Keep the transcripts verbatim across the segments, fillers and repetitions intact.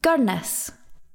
Gurness.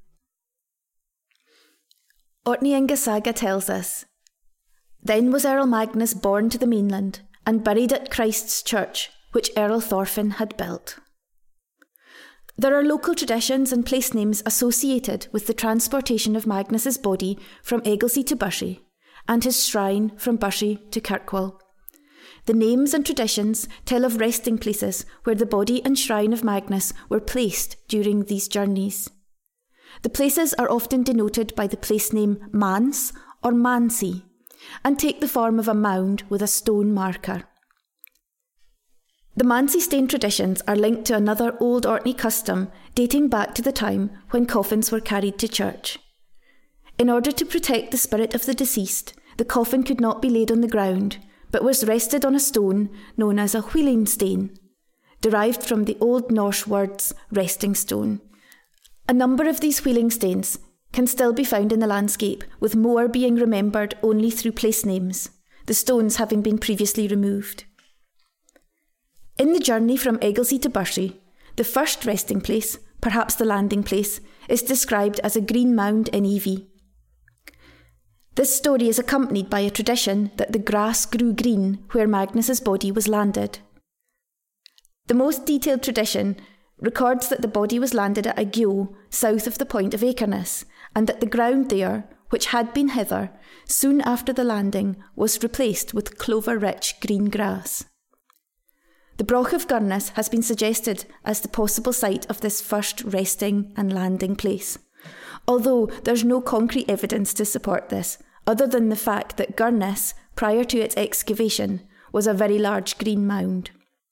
Orkney Inga Saga tells us, "Then was Earl Magnus borne to the mainland and buried at Christ's Church, which Earl Thorfinn had built." There are local traditions and place names associated with the transportation of Magnus's body from Egilsey to Bushey, and his shrine from Bushey to Kirkwall. The names and traditions tell of resting places where the body and shrine of Magnus were placed during these journeys. The places are often denoted by the place name Manse or Mansi, and take the form of a mound with a stone marker. The Mansi stane traditions are linked to another old Orkney custom dating back to the time when coffins were carried to church. In order to protect the spirit of the deceased, the coffin could not be laid on the ground, but was rested on a stone known as a wheeling stane, derived from the Old Norse words resting stone. A number of these wheeling stanes can still be found in the landscape, with more being remembered only through place names, the stones having been previously removed. In the journey from Egilsey to Bushey, the first resting place, perhaps the landing place, is described as a green mound in Evie. This story is accompanied by a tradition that the grass grew green where Magnus's body was landed. The most detailed tradition records that the body was landed at a gyo south of the point of Akerness, and that the ground there, which had been heather, soon after the landing was replaced with clover-rich green grass. The Broch of Gurness has been suggested as the possible site of this first resting and landing place, although there's no concrete evidence to support this, other than the fact that Gurness, prior to its excavation, was a very large green mound.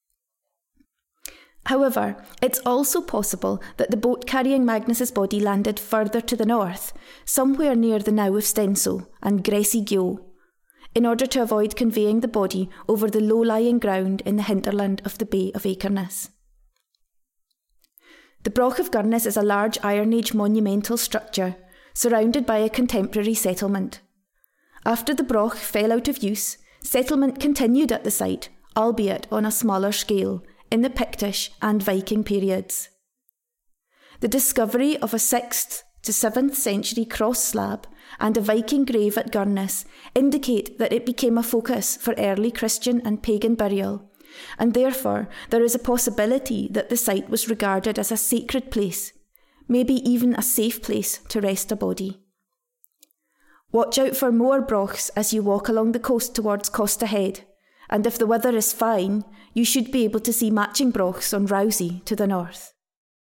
However, it's also possible that the boat carrying Magnus's body landed further to the north, somewhere near the Now of Stenso and Gressy Gyo, in order to avoid conveying the body over the low-lying ground in the hinterland of the Bay of Akerness. The Broch of Gurness is a large Iron Age monumental structure surrounded by a contemporary settlement. After the Broch fell out of use, settlement continued at the site, albeit on a smaller scale, in the Pictish and Viking periods. The discovery of a sixth to seventh century cross slab and a Viking grave at Gurness indicate that it became a focus for early Christian and pagan burial, and therefore there is a possibility that the site was regarded as a sacred place, maybe even a safe place to rest a body. Watch out for more brochs as you walk along the coast towards Costa Head, and if the weather is fine, you should be able to see matching brochs on Rousey to the north.